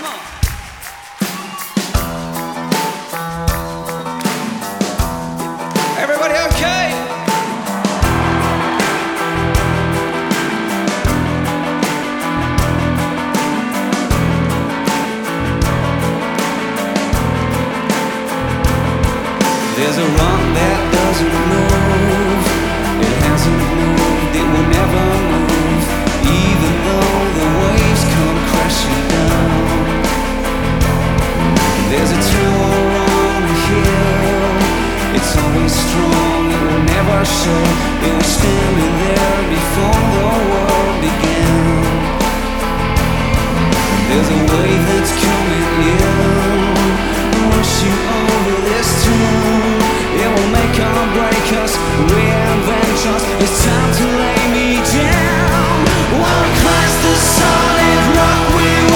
Come on. Everybody okay? There's a rock that doesn't move. It hasn't moved, it will never move, even though the waves come crashing down. There's a tower on a hill. It's always strong, it will never show. It was standing there before the world began. There's a wave that's